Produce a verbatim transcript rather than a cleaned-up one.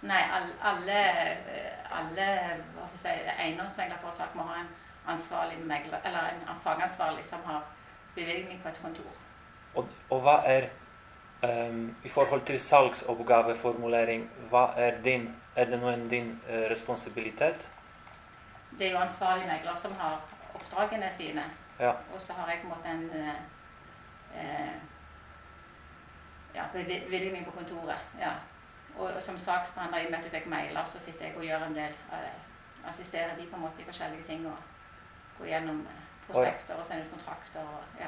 Nei, alle, alle, alle hva skal jeg si, eiendomsmeglerforetak må ha en ansvarlig megler, eller en fagansvarlig som har bevilgning på et kontor. Og, og hva er, um, i forhold til salgsoppgaveformulering, hva er din, er det noen din uh, responsibilitet? Det er jo ansvarlig megler som har oppdragene sine, ja. Og så har jeg på en måte en eh, ja, bevilgning på kontoret, ja. Og, og som saksbehandler, i og med at du fikk mailer, så sitter jeg og gjør en del, eh, assisterer de på en måte i forskjellige ting, og går gjennom prospekter og sender ut kontrakter, og, ja.